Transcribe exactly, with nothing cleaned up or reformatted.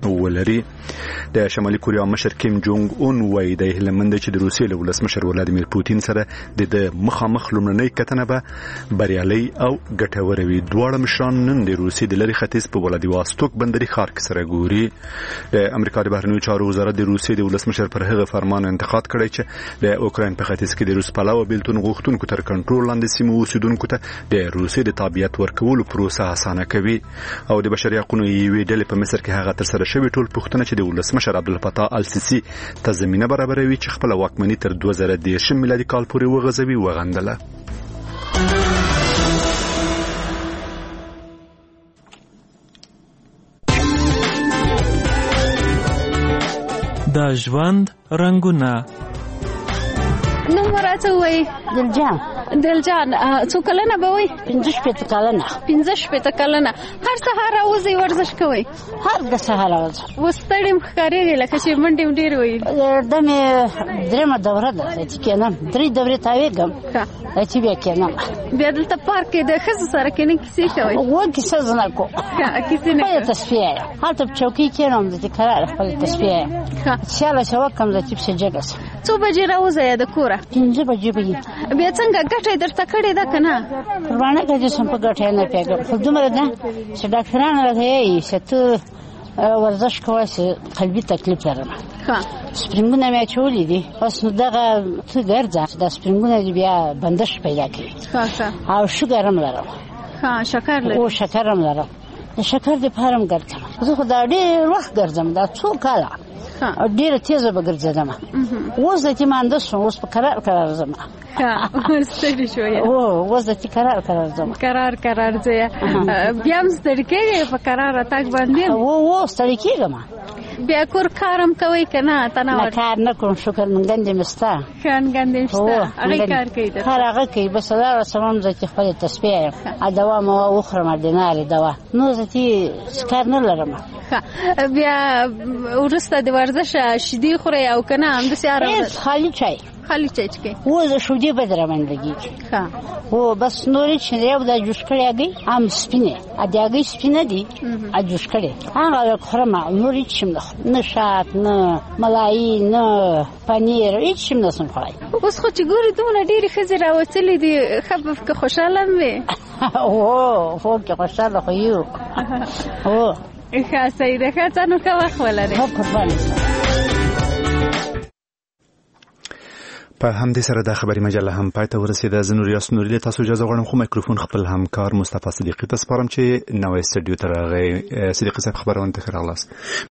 ولري. د شمالي کوریا مشر کیم جونګ اون وایي د هلمند چې د روسیې له ولسمشر ولادیمیر پوتین سره د مخامخ لومړنۍ کتنه به بریالي او ګټوره وي. دواړه مشران نن د روسیې د لرې ختیځ په ولادیواستوک بندري ښار کې سره ګوري. د امریکا د بهرنیو چارو وزارت د روسیې د ولسمشر پر هغه فرمان انتقاد کړی چې د اوکراین په ختیځ کې د روس پلاوه بیلتون غوښتونکو تر کنټرول لاندې سیمو اوسیدونکو ته د روسیې د تابعیت ورکولو پروسه اسانه کوي. او د بشري حقوقو یوې ډلې په مصر کې هغه تر سره شوی ټول پوښتنه چې د ولسمشر عبدالفتاح السیسی ته زمینه برابروي چې خپل واکمني تر دوه زره دېرشم میلادي کال پورې وغځوي وغندله. د ژوند رنگونه. نو راته وای دلجان دلجان څو کلنه به وای؟ پنځه شپېته کلنه. پنځه شپېته کلنه. هر سهار راوځي ورزش کوي؟ هر د سهار راوځي. وستړی ښکارېږي لکه چې منډې ډېر وایي. د مې درېیمه دوره ده چې کېنم درې دورې تاویږم چې بیا کېنم. بیا دلته پارک کې د ښځو سره کېنئ کیسې کوئ؟ و کیسه زه نه کوم. کیسې نه کوئ؟ خپله تصفیه یم هلته په چوکۍ کېنم د تکرار خپله تصفیه یم سیاله چې وکړم د چې پسې جګه شم. څو بجې راوځئ د کوره؟ پنځه بجې به وي. بیا څنګه ګټه یې درته کړې ده که نه؟ قربانه که چې سم په ګټه یې نه پوهېږم خو دومره ده چې ډاکټران راته وایي چې ته ورزش کوه چې قلبي تکلیف لرم. سپرینګونه مې اچولي دي اوس نو دغه ته ګرځه چې دا سپرینګونه دې بیا بندش پیدا کوي. او شکر هم لرم. شکر لرم؟ او شکر هم لرم. د شکر دپاره هم ګرځم. زه خو دا ډېر وخت ګرځم دا څو کاله ډېره تېزه به ګرځېدم. اوس د تیمانده شوم اوس په قرار قرار ځم. ستړي شوې؟ او اوس د قرار قرار ځم. قرار قرار ځې بیا هم ستړي کېږې په قراره تګ باندې؟ او او ستړي کېږم. بیا کور کار هم کوئ که نه؟ نه کار نه کوم شکر ننګندې مې شته. ښه ننګندې مې شته هغې کار کوي درته؟ کار هغه کوي بس دا رسمم زه چې خپلې تصفیه یم دوا موا وخورم د نارې دوا نو زه چې کار نه لرم. بیا وروسته د ورزش شیدې خورئ او که نه همداسې ارام؟ خالي چای. خالي چای څښئ؟ او د شیدې به در باندې لګېږي. او بس نورې چې یو دا جوش کړی هګۍ هم سپینې د هګۍ سپینه دي جوش کړی هغه خورم. نورې چې نه شات نه ملایي نه پنیر هېڅ شی نه شم خوړی. اوس خو چې ګورې دومره ډېرې ښځې راوتلې دي ښه به که خوشحاله هم وې؟ او هو که خوشحاله خو یو. هو ښه صحیح ده. ښه څه نو ښه وخت ولرئ. قربانې په همدې سره د خبري مجله هم پای ته ورسېده. زه نور یاس نوري له تاسو اجازه غواړم خو میکروفون خپل همکار مصطفی صدیقي ته سپارم چې نوې سټډیو ته راغی. صدیقي صاحب خبرونه ته راغلاست.